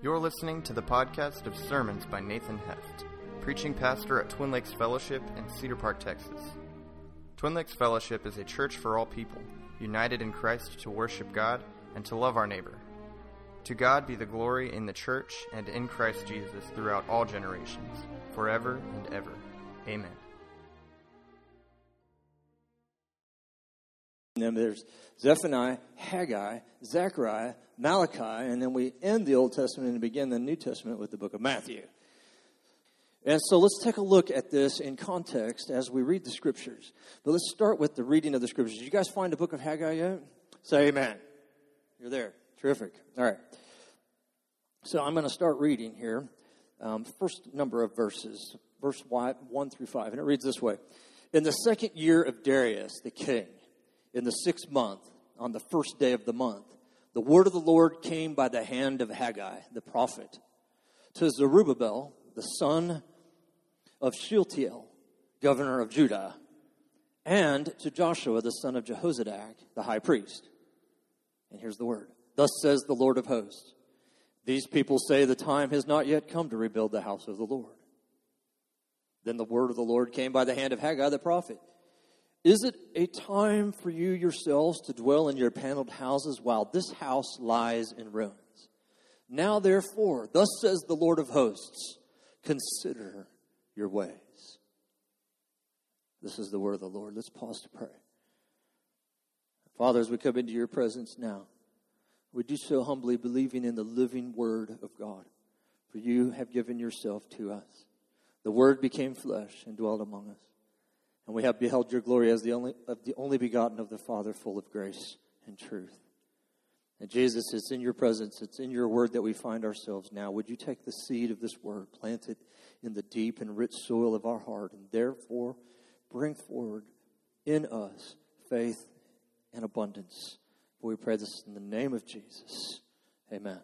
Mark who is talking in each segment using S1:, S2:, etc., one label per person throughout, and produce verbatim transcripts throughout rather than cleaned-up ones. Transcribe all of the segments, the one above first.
S1: You're listening to the podcast of sermons by Nathan Heft, preaching pastor at Twin Lakes Fellowship in Cedar Park, Texas. Twin Lakes Fellowship is a church for all people, united in Christ to worship God and to love our neighbor. To God be the glory in the church and in Christ Jesus throughout all generations, forever and ever. Amen.
S2: And then there's Zephaniah, Haggai, Zechariah, Malachi, and then we end the Old Testament and begin the New Testament with the book of Matthew. And so let's take a look at this in context as we read the Scriptures. But let's start with the reading of the Scriptures. Did you guys find the book of Haggai yet? Say amen. You're there. Terrific. All right. So I'm going to start reading here. Um, first number of verses, verse one through five. And it reads this way. In the second year of Darius, the king, in the sixth month, on the first day of the month, the word of the Lord came by the hand of Haggai, the prophet, to Zerubbabel, the son of Shealtiel, governor of Judah, and to Joshua, the son of Jehozadak, the high priest. And here's the word. Thus says the Lord of hosts, these people say the time has not yet come to rebuild the house of the Lord. Then the word of the Lord came by the hand of Haggai, the prophet. Is it a time for you yourselves to dwell in your paneled houses while this house lies in ruins? Now, therefore, thus says the Lord of hosts, consider your ways. This is the word of the Lord. Let's pause to pray. Father, as we come into your presence now, we do so humbly, believing in the living word of God. For you have given yourself to us. The word became flesh and dwelt among us. And we have beheld your glory as the only of the only begotten of the Father, full of grace and truth. And Jesus, it's in your presence, it's in your word that we find ourselves now. Would you take the seed of this word, plant it in the deep and rich soil of our heart, and therefore bring forward in us faith and abundance. For we pray this in the name of Jesus. Amen.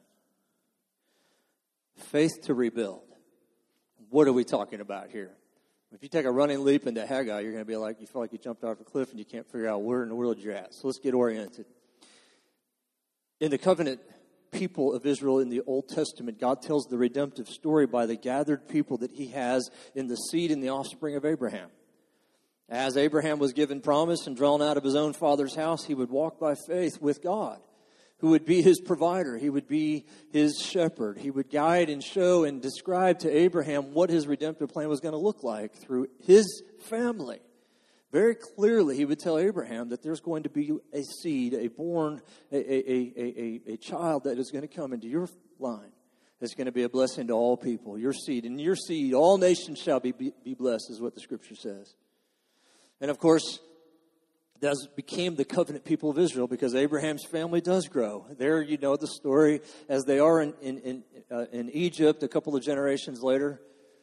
S2: Faith to rebuild. What are we talking about here? If you take a running leap into Haggai, you're going to be like, you feel like you jumped off a cliff and you can't figure out where in the world you're at. So let's get oriented. In the covenant people of Israel in the Old Testament, God tells the redemptive story by the gathered people that he has in the seed and the offspring of Abraham. As Abraham was given promise and drawn out of his own father's house, he would walk by faith with God, who would be his provider. He would be his shepherd. He would guide and show and describe to Abraham what his redemptive plan was going to look like through his family. Very clearly, he would tell Abraham that there's going to be a seed, a born, a, a, a, a, a child that is going to come into your line. That's going to be a blessing to all people. Your seed. And your seed, all nations shall be, be, be blessed, is what the Scripture says. And of course, that became the covenant people of Israel because Abraham's family does grow. There, you know the story, as they are in in in, uh, in Egypt a couple of generations later.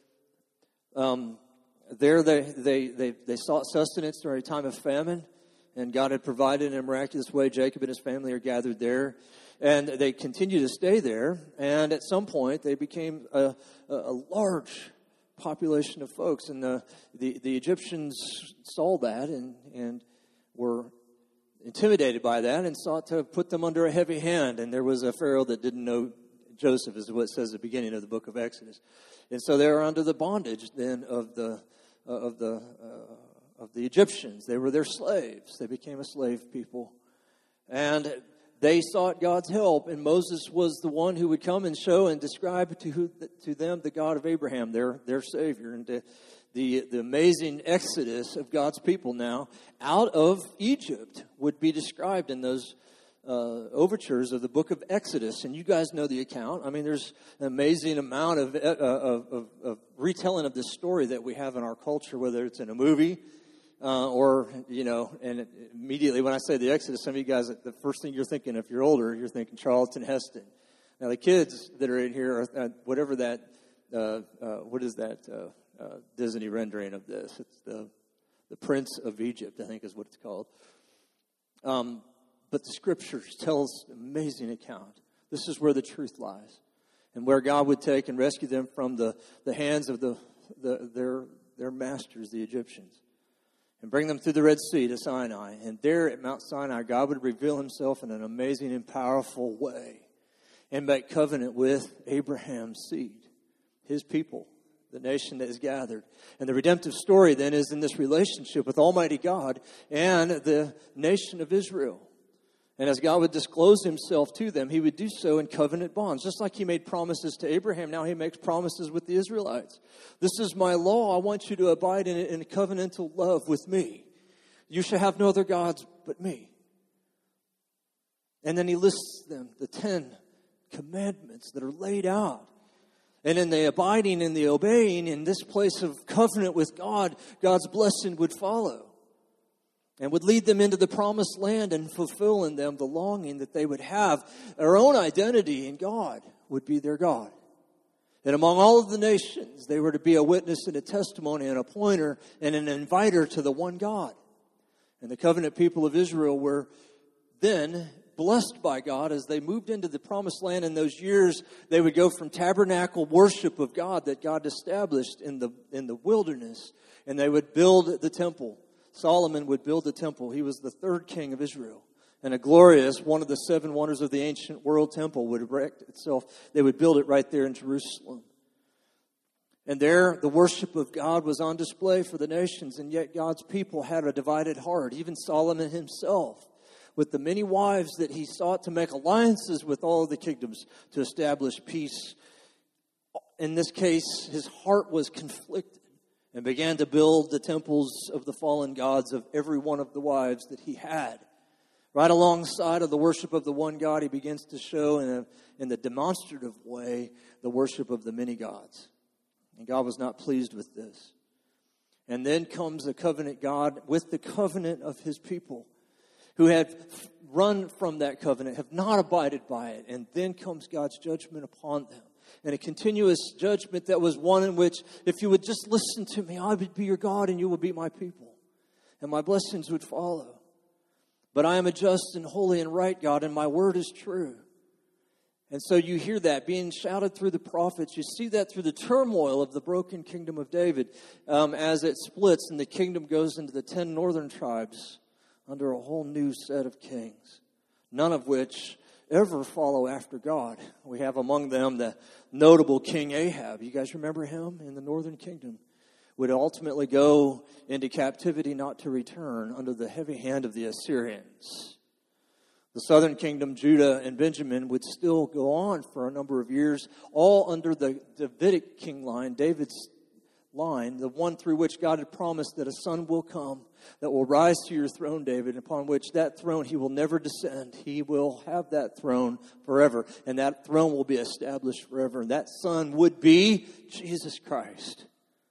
S2: Um, there they, they they they sought sustenance during a time of famine, and God had provided in a miraculous way. Jacob and his family are gathered there, and they continue to stay there. And at some point, they became a, a, a large population of folks, and the, the the Egyptians saw that and and. were intimidated by that and sought to put them under a heavy hand. And there was a Pharaoh that didn't know Joseph, is what it says at the beginning of the book of Exodus. And so they were under the bondage then of the uh, of the uh, of the Egyptians. They were their slaves. They became a slave people, and they sought God's help. And Moses was the one who would come and show and describe to who, to them the God of Abraham, their their Savior, and to The, the amazing exodus of God's people now out of Egypt would be described in those uh, overtures of the book of Exodus. And you guys know the account. I mean, there's an amazing amount of, uh, of, of, of retelling of this story that we have in our culture, whether it's in a movie uh, or, you know, and immediately when I say the Exodus, some of you guys, the first thing you're thinking, if you're older, you're thinking Charlton Heston. Now, the kids that are in here, are, uh, whatever that, uh, uh, what is that, uh, Uh, Disney rendering of this. It's the the Prince of Egypt, I think is what it's called. Um, but the Scriptures tell us an amazing account. This is where the truth lies, and where God would take and rescue them from the, the hands of the, the their their masters, the Egyptians, and bring them through the Red Sea to Sinai. And there at Mount Sinai, God would reveal himself in an amazing and powerful way. and make covenant with Abraham's seed, his people, the nation that is gathered. And the redemptive story then is in this relationship with Almighty God and the nation of Israel. And as God would disclose himself to them, he would do so in covenant bonds. Just like he made promises to Abraham, now he makes promises with the Israelites. This is my law. I want you to abide in it in covenantal love with me. You shall have no other gods but me. And then he lists them, the ten commandments that are laid out. And in the abiding and the obeying, in this place of covenant with God, God's blessing would follow and would lead them into the promised land and fulfill in them the longing that they would have. Their own identity in God would be their God. And among all of the nations, they were to be a witness and a testimony and a pointer and an inviter to the one God. And the covenant people of Israel were then blessed by God as they moved into the promised land. In those years, they would go from tabernacle worship of God that God established in the in the wilderness, and they would build the temple. Solomon would build the temple. He was the third king of Israel. And a glorious, one of the seven wonders of the ancient world temple would erect itself. They would build it right there in Jerusalem. And there, the worship of God was on display for the nations, and yet God's people had a divided heart. Even Solomon himself, with the many wives that he sought to make alliances with all of the kingdoms to establish peace. In this case, his heart was conflicted and began to build the temples of the fallen gods of every one of the wives that he had. Right alongside of the worship of the one God, he begins to show in, a, in the demonstrative way the worship of the many gods. And God was not pleased with this. And then comes the covenant God with the covenant of his people, who had run from that covenant, have not abided by it. And then comes God's judgment upon them. And a continuous judgment that was one in which, if you would just listen to me, I would be your God and you would be my people. And my blessings would follow. But I am a just and holy and right God, and my word is true. And so you hear that being shouted through the prophets. You see that through the turmoil of the broken kingdom of David um, as it splits and the kingdom goes into the ten northern tribes under a whole new set of kings, none of which ever follow after God. We have among them the notable King Ahab. You guys remember him in the northern kingdom? Would ultimately go into captivity not to return under the heavy hand of the Assyrians. The southern kingdom, Judah and Benjamin, would still go on for a number of years, all under the Davidic king line, David's line, the one through which God had promised that a son will come that will rise to your throne, David, upon which that throne he will never descend. He will have that throne forever, and that throne will be established forever. And that son would be Jesus Christ.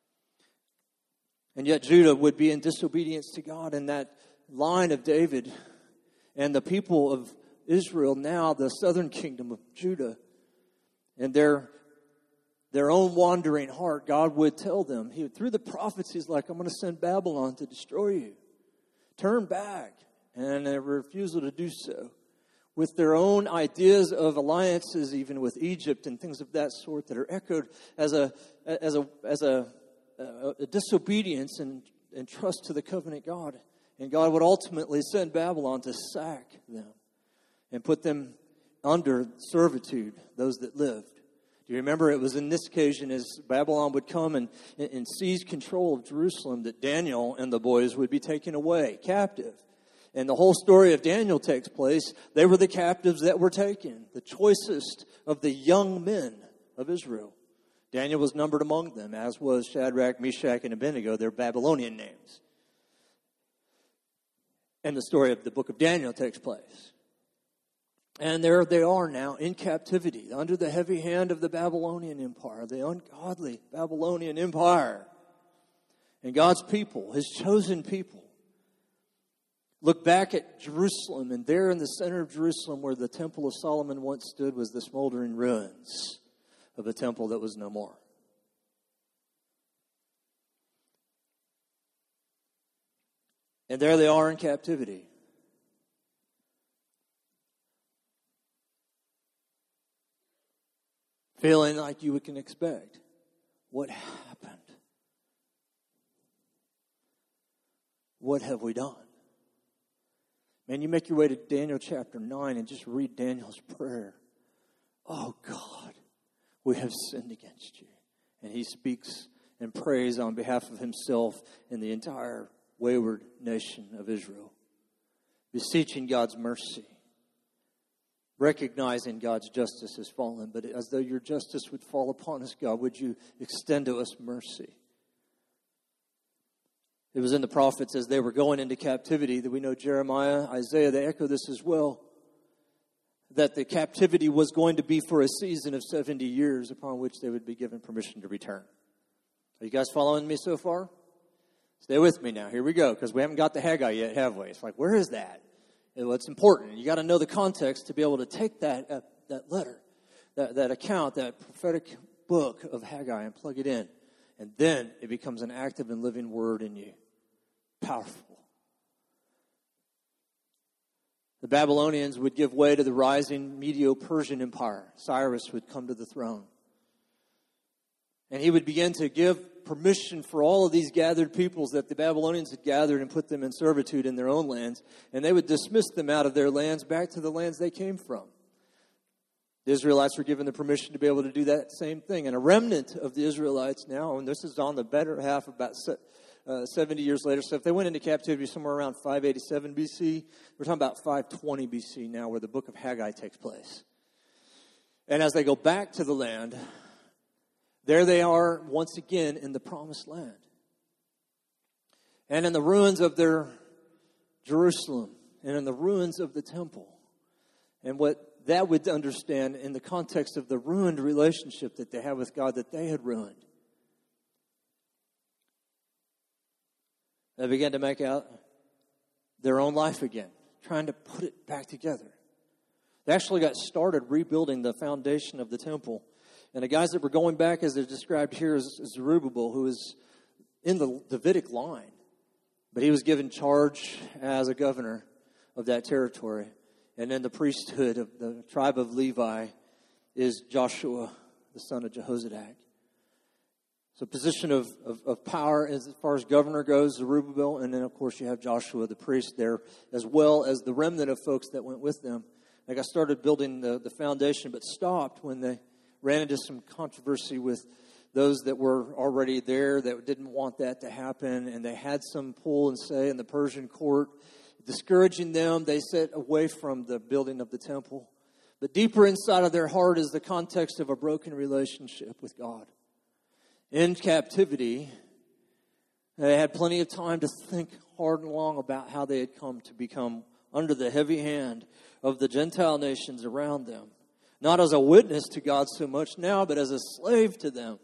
S2: And yet Judah would be in disobedience to God, and that line of David and the people of Israel, now the southern kingdom of Judah, and their their own wandering heart, God would tell them, he, through the prophets, he's like, I'm going to send Babylon to destroy you. Turn back. And a refusal to do so. With their own ideas of alliances, even with Egypt and things of that sort that are echoed as a as a as a, a, a disobedience and, and trust to the covenant God. And God would ultimately send Babylon to sack them and put them under servitude, those that lived. Do you remember it was in this occasion as Babylon would come and, and seize control of Jerusalem that Daniel and the boys would be taken away captive. And the whole story of Daniel takes place. They were the captives that were taken, the choicest of the young men of Israel. Daniel was numbered among them, as was Shadrach, Meshach, and Abednego, their Babylonian names. And the story of the book of Daniel takes place. And there they are now in captivity under the heavy hand of the Babylonian Empire, the ungodly Babylonian Empire. And God's people, his chosen people, look back at Jerusalem, and there in the center of Jerusalem where the Temple of Solomon once stood was the smoldering ruins of a temple that was no more. And there they are in captivity. Feeling like you can expect. What happened? What have we done? Man, you make your way to Daniel chapter nine and just read Daniel's prayer. Oh, we have sinned against you. And he speaks and prays on behalf of himself and the entire wayward nation of Israel, beseeching God's mercy, recognizing God's justice has fallen, but as though your justice would fall upon us, God, would you extend to us mercy? It was in the prophets as they were going into captivity that we know Jeremiah, Isaiah, they echo this as well, that the captivity was going to be for a season of seventy years upon which they would be given permission to return. Are you guys following me so far? Stay with me now. Here we go, because we haven't got to Haggai yet, have we? It's like, where is that? Well, it's important. You got to know the context to be able to take that uh, that letter, that, that account, that prophetic book of Haggai and plug it in. And then it becomes an active and living word in you. Powerful. The Babylonians would give way to the rising Medo-Persian Empire. Cyrus would come to the throne. And he would begin to give permission for all of these gathered peoples that the Babylonians had gathered and put them in servitude in their own lands. And they would dismiss them out of their lands back to the lands they came from. The Israelites were given the permission to be able to do that same thing. And a remnant of the Israelites now, and this is on the better half, about uh, seventy years later. So if they went into captivity somewhere around five eighty-seven B C, we're talking about five twenty B C now, where the book of Haggai takes place. And as they go back to the land, there they are once again in the promised land. And in the ruins of their Jerusalem, and in the ruins of the temple. And what that would understand in the context of the ruined relationship that they had with God that they had ruined. They began to make out their own life again, trying to put it back together. They actually got started rebuilding the foundation of the temple. And the guys that were going back, as they're described here, is Zerubbabel, who is in the Davidic line. But he was given charge as a governor of that territory. And then the priesthood of the tribe of Levi is Joshua, the son of Jehozadak. So position of, of, of power as far as governor goes, Zerubbabel. And then, of course, you have Joshua, the priest there, as well as the remnant of folks that went with them. They got started building the, the foundation, but stopped when they ran into some controversy with those that were already there that didn't want that to happen. And they had some pull and say in the Persian court, discouraging them. They set away from the building of the temple. But deeper inside of their heart is the context of a broken relationship with God. In captivity, they had plenty of time to think hard and long about how they had come to become under the heavy hand of the Gentile nations around them. Not as a witness to God so much now, but as a slave to them.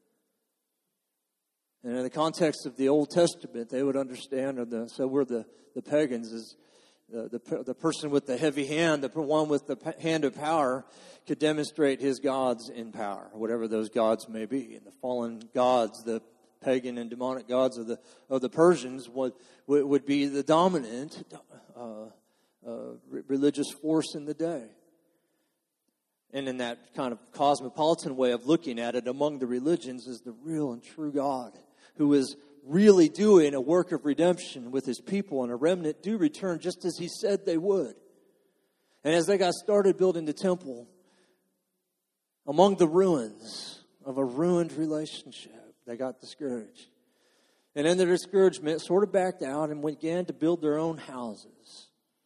S2: And in the context of the Old Testament, they would understand, or the, so we're the, the pagans, is the, the, the person with the heavy hand, the one with the hand of power, could demonstrate his gods in power, whatever those gods may be. And the fallen gods, the pagan and demonic gods of the of the Persians would, would be the dominant uh, uh, religious force in the day. And in that kind of cosmopolitan way of looking at it, among the religions is the real and true God, who is really doing a work of redemption with his people, and a remnant do return just as he said they would. And as they got started building the temple, among the ruins of a ruined relationship, they got discouraged. And in their discouragement, sort of backed out and began to build their own houses.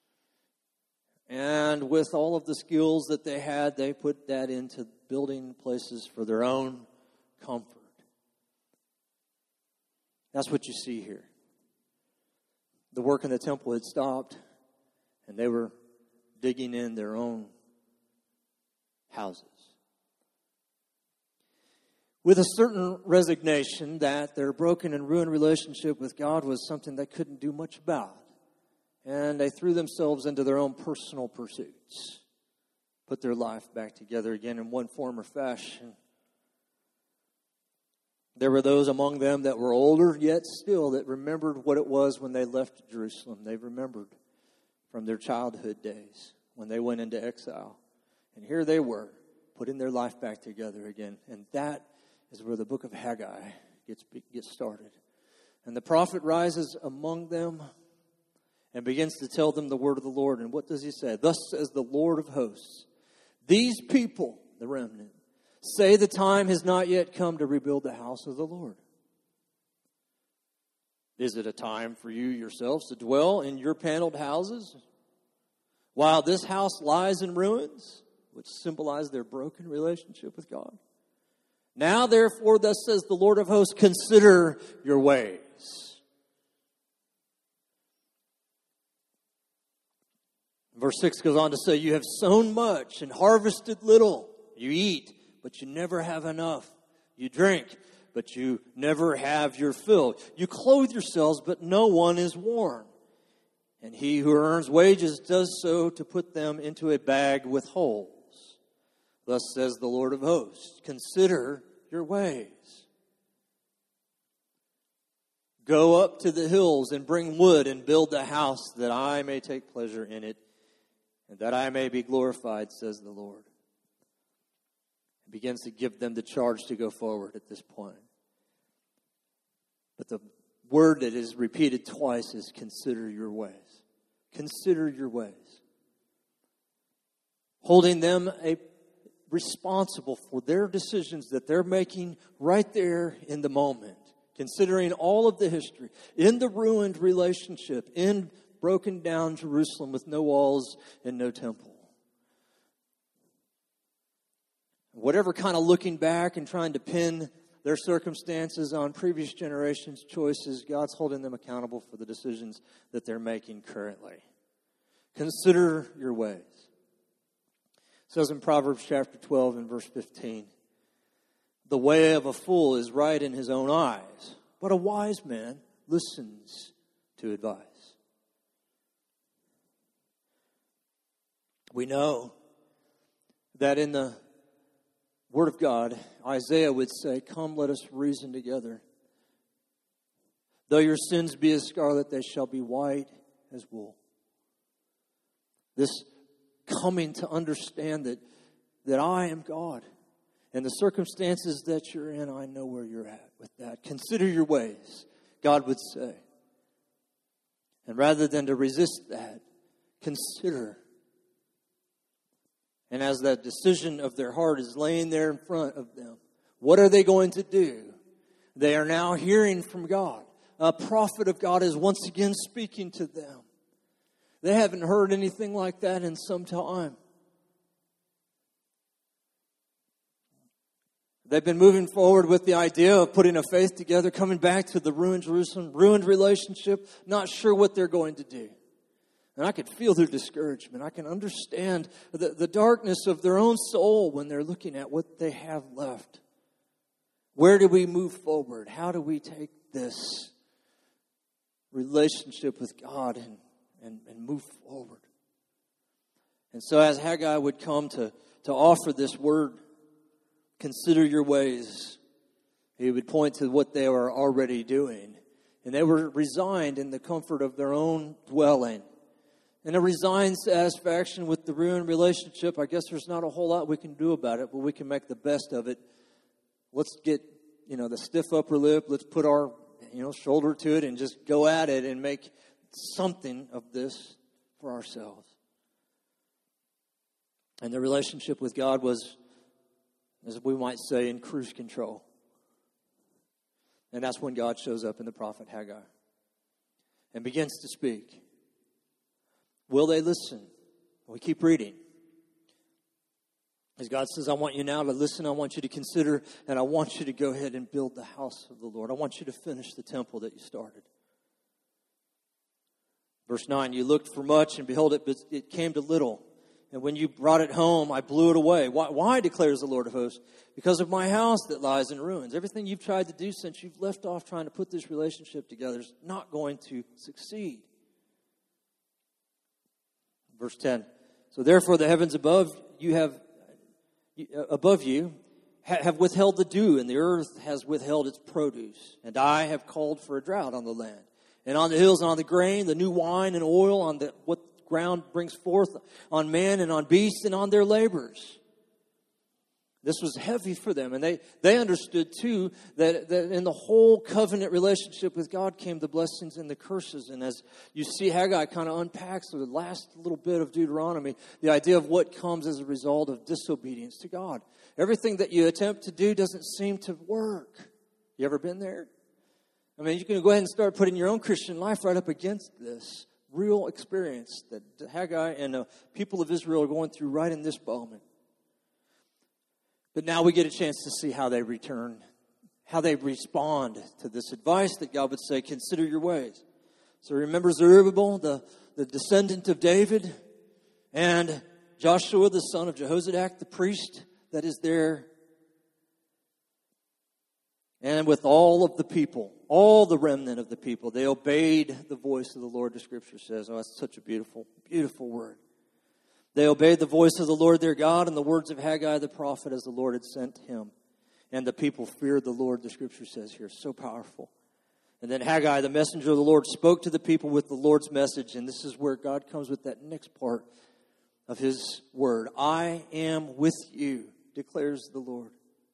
S2: And with all of the skills that they had, they put that into building places for their own comfort. That's what you see here. The work in the temple had stopped, and they were digging in their own houses. With a certain resignation that their broken and ruined relationship with God was something they couldn't do much about. And they threw themselves into their own personal pursuits. Put their life back together again in one form or fashion. There were those among them that were older, yet still, that remembered what it was when they left Jerusalem. They remembered from their childhood days when they went into exile. And here they were, putting their life back together again. And that is where the book of Haggai gets, gets started. And the prophet rises among them and begins to tell them the word of the Lord. And what does he say? Thus says the Lord of hosts, these people, the remnant, say the time has not yet come to rebuild the house of the Lord? Is it a time for you yourselves to dwell in your paneled houses while this house lies in ruins, which symbolize their broken relationship with God? Now, therefore, thus says the Lord of hosts, consider your ways. Verse six goes on to say, you have sown much and harvested little. You eat, but you never have enough. You drink, but you never have your fill. You clothe yourselves, but no one is warm. And he who earns wages does so to put them into a bag with holes. Thus says the Lord of hosts, consider your ways. Go up to the hills and bring wood and build the house that I may take pleasure in it and that I may be glorified, says the Lord. He begins to give them the charge to go forward at this point. But the word that is repeated twice is consider your ways. Consider your ways. Holding them a, responsible for their decisions that they're making right there in the moment. Considering all of the history, in the ruined relationship, in broken down Jerusalem with no walls and no temple. Whatever kind of looking back and trying to pin their circumstances on previous generations' choices, God's holding them accountable for the decisions that they're making currently. Consider your ways. It says in Proverbs chapter twelve and verse fifteen, the way of a fool is right in his own eyes, but a wise man listens to advice. We know that in the Word of God, Isaiah would say, come, let us reason together. Though your sins be as scarlet, they shall be white as wool. This coming to understand that, that I am God. And the circumstances that you're in, I know where you're at with that. Consider your ways, God would say. And rather than to resist that, consider. And as that decision of their heart is laying there in front of them, what are they going to do? They are now hearing from God. A prophet of God is once again speaking to them. They haven't heard anything like that in some time. They've been moving forward with the idea of putting a faith together, coming back to the ruined Jerusalem, ruined relationship, not sure what they're going to do. And I could feel their discouragement. I can understand the, the darkness of their own soul when they're looking at what they have left. Where do we move forward? How do we take this relationship with God and, and, and move forward? And so as Haggai would come to, to offer this word, consider your ways, he would point to what they were already doing. And they were resigned in the comfort of their own dwelling. And a resigned satisfaction with the ruined relationship. I guess there's not a whole lot we can do about it, but we can make the best of it. Let's get, you know, the stiff upper lip. Let's put our, you know, shoulder to it and just go at it and make something of this for ourselves. And the relationship with God was, as we might say, in cruise control. And that's when God shows up in the prophet Haggai and begins to speak. Will they listen? We keep reading. As God says, I want you now to listen, I want you to consider, and I want you to go ahead and build the house of the Lord. I want you to finish the temple that you started. Verse nine, you looked for much, and behold, it, it came to little. And when you brought it home, I blew it away. Why, why, declares the Lord of hosts? Because of my house that lies in ruins. Everything you've tried to do since you've left off trying to put this relationship together is not going to succeed. Verse ten, so therefore the heavens above you have above you have withheld the dew, and the earth has withheld its produce. And I have called for a drought on the land, and on the hills and on the grain, the new wine and oil, on the what ground brings forth, on man and on beast and on their labors. This was heavy for them. And they, they understood, too, that, that in the whole covenant relationship with God came the blessings and the curses. And as you see, Haggai kind of unpacks the last little bit of Deuteronomy, the idea of what comes as a result of disobedience to God. Everything that you attempt to do doesn't seem to work. You ever been there? I mean, you can go ahead and start putting your own Christian life right up against this real experience that Haggai and the people of Israel are going through right in this moment. But now we get a chance to see how they return, how they respond to this advice that God would say, consider your ways. So remember Zerubbabel, the, the descendant of David, and Joshua, the son of Jehozadak, the priest that is there. And with all of the people, all the remnant of the people, they obeyed the voice of the Lord, the Scripture says. Oh, that's such a beautiful, beautiful word. They obeyed the voice of the Lord their God and the words of Haggai the prophet as the Lord had sent him. And the people feared the Lord, the Scripture says here. So powerful. And then Haggai, the messenger of the Lord, spoke to the people with the Lord's message. And this is where God comes with that next part of his word. I am with you, declares the Lord.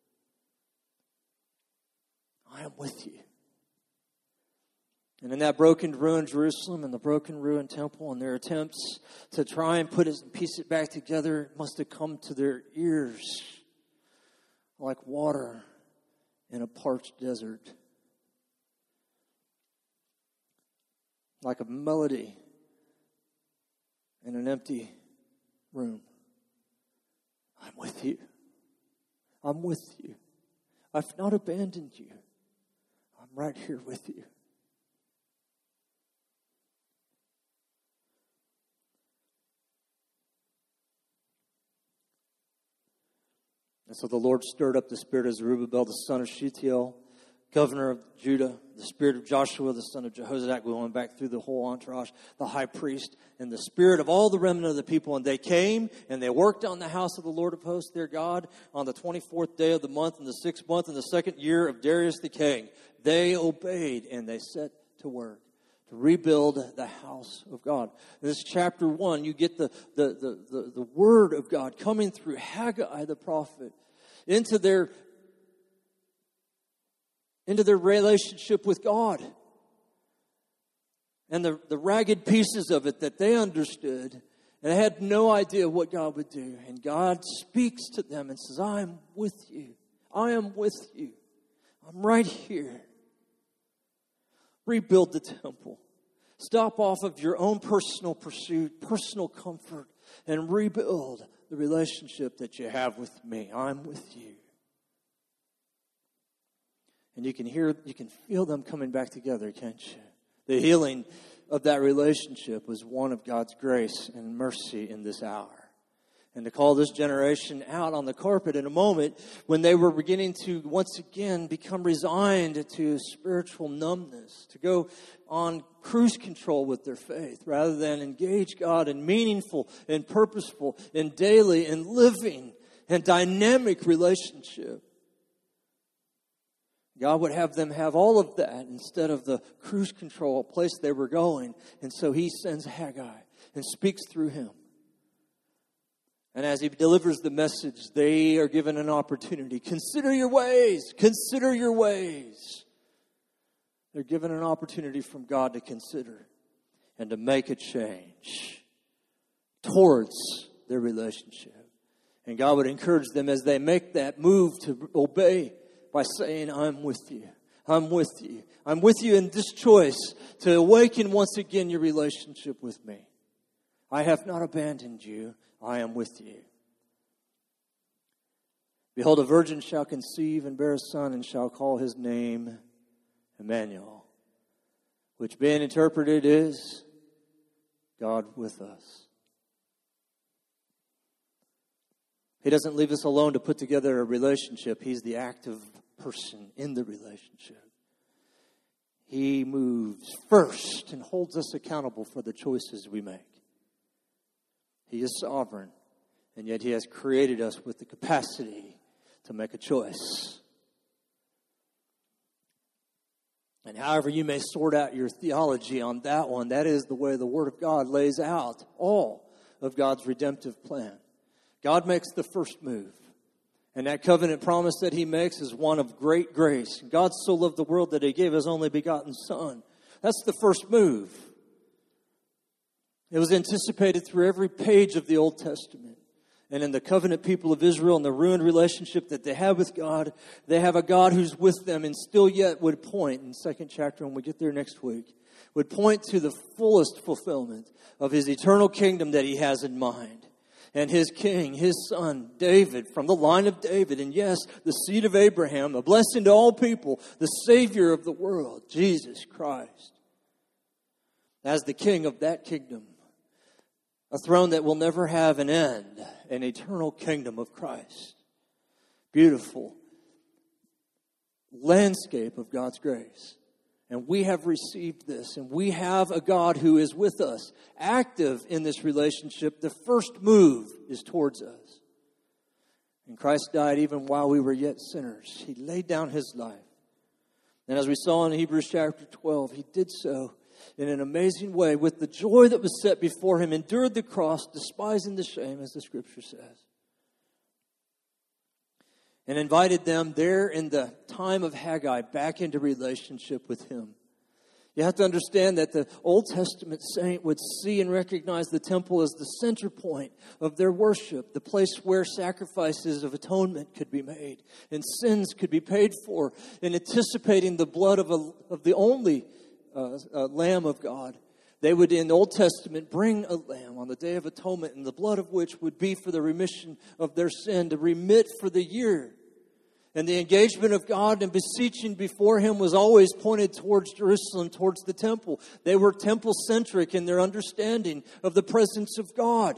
S2: I am with you. And in that broken, ruined Jerusalem and the broken, ruined temple and their attempts to try and put it and piece it back together must have come to their ears like water in a parched desert. Like a melody in an empty room. I'm with you. I'm with you. I've not abandoned you. I'm right here with you. And so the Lord stirred up the spirit of Zerubbabel, the son of Shealtiel, governor of Judah, the spirit of Joshua, the son of Jehozadak. We went back through the whole entourage, the high priest, and the spirit of all the remnant of the people. And they came and they worked on the house of the Lord of hosts, their God, on the twenty-fourth day of the month, in the sixth month, in the second year of Darius the king. They obeyed and they set to work to rebuild the house of God. In this chapter one, you get the, the, the, the, the word of God coming through Haggai the prophet into their into their relationship with God. And the, the ragged pieces of it that they understood, and they had no idea what God would do. And God speaks to them and says, I am with you. I am with you. I'm right here. Rebuild the temple. Stop off of your own personal pursuit, personal comfort, and rebuild the relationship that you have with me. I'm with you. And you can hear, you can feel them coming back together, can't you? The healing of that relationship was one of God's grace and mercy in this hour. And to call this generation out on the carpet in a moment when they were beginning to once again become resigned to spiritual numbness, to go on cruise control with their faith rather than engage God in meaningful and purposeful and daily and living and dynamic relationship. God would have them have all of that instead of the cruise control place they were going. And so he sends Haggai and speaks through him. And as he delivers the message, they are given an opportunity. Consider your ways. Consider your ways. They're given an opportunity from God to consider and to make a change towards their relationship. And God would encourage them as they make that move to obey by saying, I'm with you. I'm with you. I'm with you in this choice to awaken once again your relationship with me. I have not abandoned you. I am with you. Behold, a virgin shall conceive and bear a son and shall call his name Emmanuel, which being interpreted is God with us. He doesn't leave us alone to put together a relationship. He's the active person in the relationship. He moves first and holds us accountable for the choices we make. He is sovereign, and yet he has created us with the capacity to make a choice. And however you may sort out your theology on that one, that is the way the Word of God lays out all of God's redemptive plan. God makes the first move, And that covenant promise that he makes is one of great grace. God so loved the world that he gave his only begotten Son. That's the first move. It was anticipated through every page of the Old Testament. And in the covenant people of Israel and the ruined relationship that they have with God, they have a God who's with them and still yet would point, in the second chapter when we get there next week, would point to the fullest fulfillment of his eternal kingdom that he has in mind. And his king, his son, David, from the line of David, and yes, the seed of Abraham, a blessing to all people, the Savior of the world, Jesus Christ, as the king of that kingdom, a throne that will never have an end, an eternal kingdom of Christ. Beautiful landscape of God's grace. And we have received this, and we have a God who is with us, active in this relationship. The first move is towards us. And Christ died even while we were yet sinners. He laid down his life. And as we saw in Hebrews chapter twelve, he did so in an amazing way with the joy that was set before him, endured the cross, despising the shame, as the scripture says. And invited them there in the time of Haggai back into relationship with him. You have to understand that the Old Testament saint would see and recognize the temple as the center point of their worship, the place where sacrifices of atonement could be made and sins could be paid for, in anticipating the blood of, a, of the only uh, uh, Lamb of God. They would, in the Old Testament, bring a lamb on the Day of Atonement, and the blood of which would be for the remission of their sin, to remit for the year. And the engagement of God and beseeching before him was always pointed towards Jerusalem, towards the temple. They were temple-centric in their understanding of the presence of God.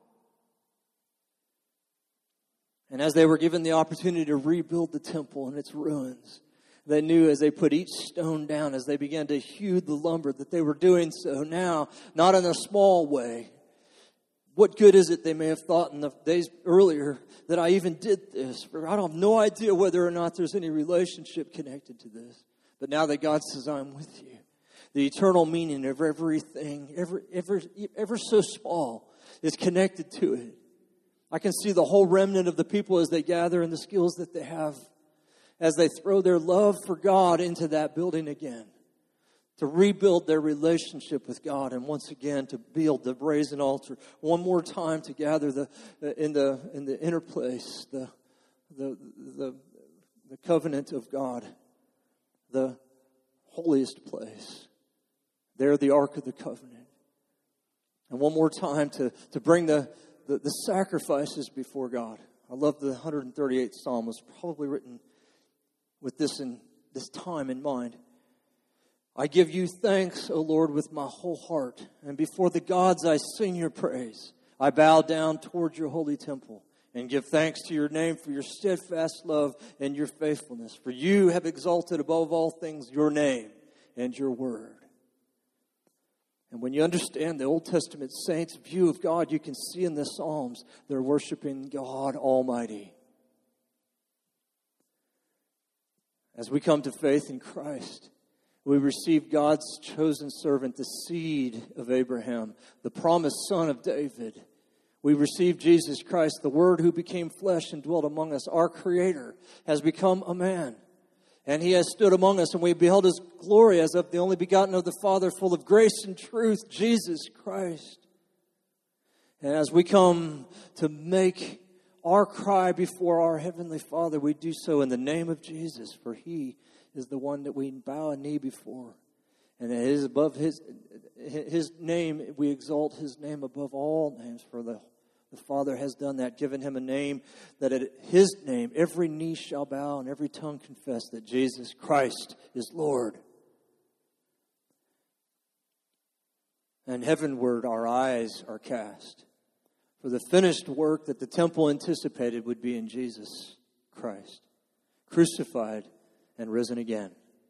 S2: And as they were given the opportunity to rebuild the temple and its ruins, they knew as they put each stone down, as they began to hew the lumber, that they were doing so now, not in a small way. What good is it, they may have thought in the days earlier, that I even did this? For I don't have no idea whether or not there's any relationship connected to this. But now that God says, I'm with you, the eternal meaning of everything, ever, ever, ever so small, is connected to it. I can see the whole remnant of the people as they gather and the skills that they have, as they throw their love for God into that building again, to rebuild their relationship with God, and once again to build the brazen altar one more time, to gather the in the in the inner place, the the the, the covenant of God, the holiest place. There, the Ark of the Covenant, and one more time to to bring the the, the sacrifices before God. I love the one hundred thirty-eighth Psalm. It was probably written with this in this time in mind. I give you thanks, O Lord, with my whole heart, and before the gods I sing your praise. I bow down toward your holy temple and give thanks to your name for your steadfast love and your faithfulness. For you have exalted above all things your name and your word. And when you understand the Old Testament saints' view of God, you can see in the Psalms they're worshiping God Almighty. As we come to faith in Christ, we receive God's chosen servant, the seed of Abraham, the promised son of David. We receive Jesus Christ, the Word who became flesh and dwelt among us. Our Creator has become a man, and He has stood among us, and we beheld His glory as of the only begotten of the Father, full of grace and truth, Jesus Christ. And as we come to make our cry before our Heavenly Father, we do so in the name of Jesus, for He is the one that we bow a knee before. And it is above his, his name, we exalt His name above all names, for the, the Father has done that, given Him a name that at His name every knee shall bow and every tongue confess that Jesus Christ is Lord. And heavenward our eyes are cast, for the finished work that the temple anticipated would be in Jesus Christ, crucified and risen again,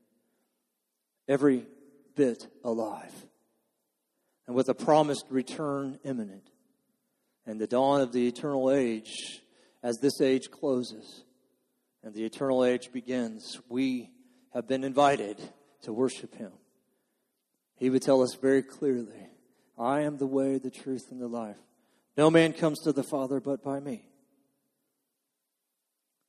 S2: every bit alive, and with a promised return imminent, and the dawn of the eternal age. As this age closes and the eternal age begins, we have been invited to worship Him. He would tell us very clearly, I am the way, the truth, and the life. No man comes to the Father but by me.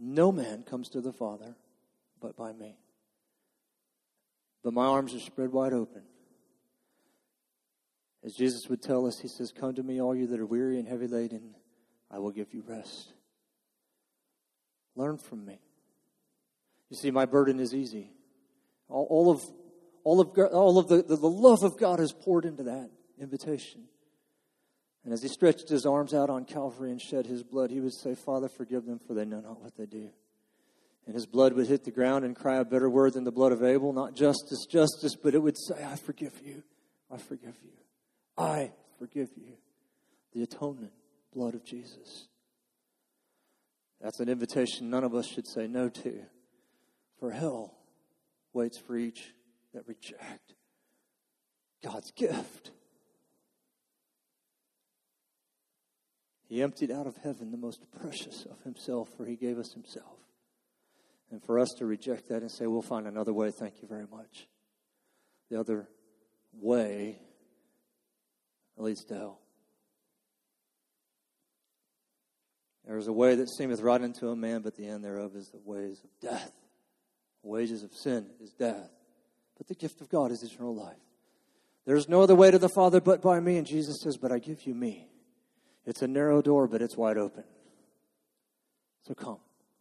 S2: No man comes to the Father but by me. But my arms are spread wide open. As Jesus would tell us, he says, come to me, all you that are weary and heavy laden, I will give you rest. Learn from me. You see, my burden is easy. All, all of, all of, all of the, the, the love of God is poured into that invitation. And as he stretched his arms out on Calvary and shed his blood, he would say, Father, forgive them, for they know not what they do. And his blood would hit the ground and cry a better word than the blood of Abel. Not justice, justice, but it would say, I forgive you. I forgive you. I forgive you. The atonement, blood of Jesus. That's an invitation none of us should say no to. For hell waits for each that reject God's gift. He emptied out of heaven the most precious of himself, for he gave us himself. And for us to reject that and say, we'll find another way, thank you very much. The other way leads to hell. There is a way that seemeth right unto a man, but the end thereof is the ways of death. The wages of sin is death. But the gift of God is eternal life. There is no other way to the Father but by me. And Jesus says, but I give you me. It's a narrow door, but it's wide open. So come.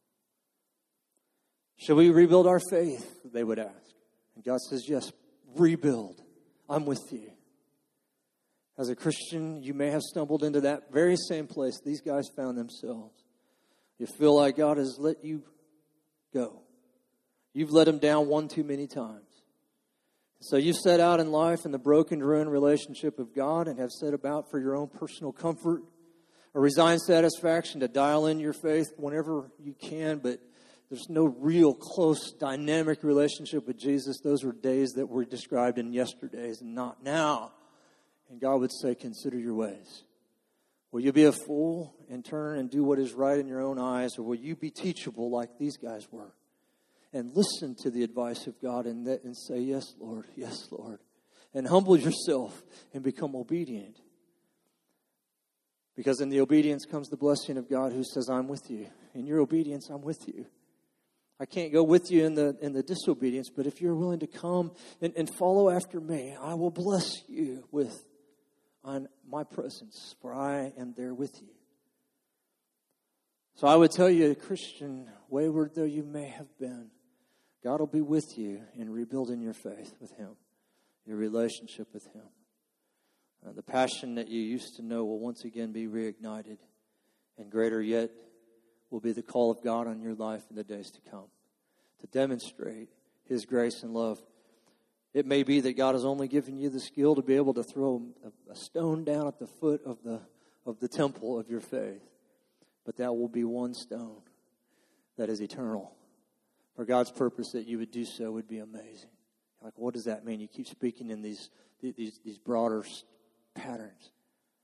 S2: Shall we rebuild our faith? They would ask. And God says, yes, rebuild. I'm with you. As a Christian, you may have stumbled into that very same place these guys found themselves. You feel like God has let you go. You've let him down one too many times. So you've set out in life in the broken, ruined relationship of God and have set about for your own personal comfort, a resigned satisfaction to dial in your faith whenever you can, but there's no real close, dynamic relationship with Jesus. Those were days that were described in yesterday's and not now. And God would say, consider your ways. Will you be a fool and turn and do what is right in your own eyes, or will you be teachable like these guys were? And listen to the advice of God and, that, and say, yes, Lord, yes, Lord. And humble yourself and become obedient. Because in the obedience comes the blessing of God, who says, I'm with you. In your obedience, I'm with you. I can't go with you in the in the disobedience, but if you're willing to come and, and follow after me, I will bless you with on my presence, for I am there with you. So I would tell you, Christian, wayward though you may have been, God will be with you in rebuilding your faith with him, your relationship with him. Uh, the passion that you used to know will once again be reignited, and greater yet will be the call of God on your life in the days to come, to demonstrate his grace and love. It may be that God has only given you the skill to be able to throw a, a stone down at the foot of the of the temple of your faith, but that will be one stone that is eternal. For God's purpose that you would do so would be amazing. Like, what does that mean? You keep speaking in these these these broader patterns.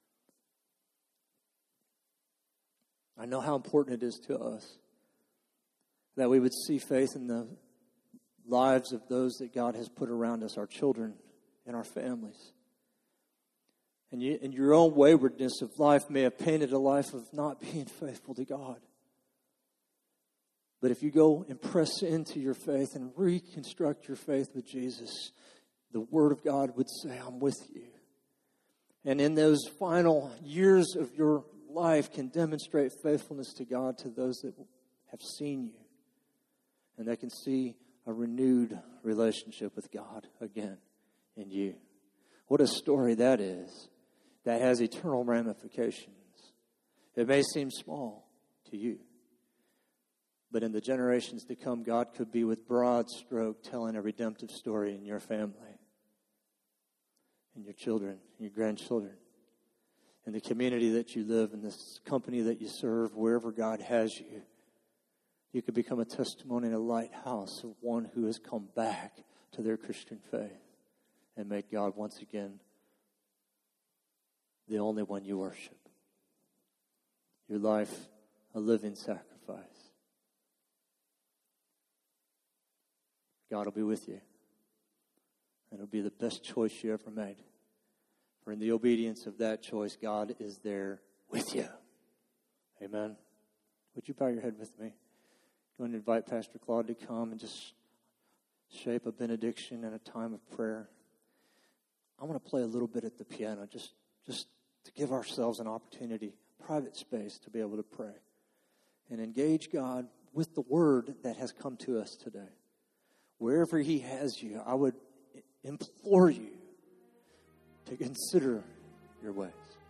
S2: I know how important it is to us that we would see faith in the lives of those that God has put around us, our children and our families. And you, and your own waywardness of life may have painted a life of not being faithful to God. But if you go and press into your faith and reconstruct your faith with Jesus, the Word of God would say, I'm with you. And in those final years of your life can demonstrate faithfulness to God to those that have seen you. And they can see a renewed relationship with God again in you. What a story that is. That has eternal ramifications. It may seem small to you, but in the generations to come, God could be with broad stroke telling a redemptive story in your family, in your children, in your grandchildren, in the community that you live, in this company that you serve, wherever God has you. You could become a testimony and a lighthouse of one who has come back to their Christian faith and make God once again the only one you worship. Your life a living sacrifice. God will be with you. And it'll be the best choice you ever made. For in the obedience of that choice, God is there with you. Amen. Would you bow your head with me? going to invite Pastor Claude to come and just shape a benediction and a time of prayer. I want to play a little bit at the piano just, just to give ourselves an opportunity, private space to be able to pray and engage God with the word that has come to us today. Wherever he has you, I would implore you to consider your ways.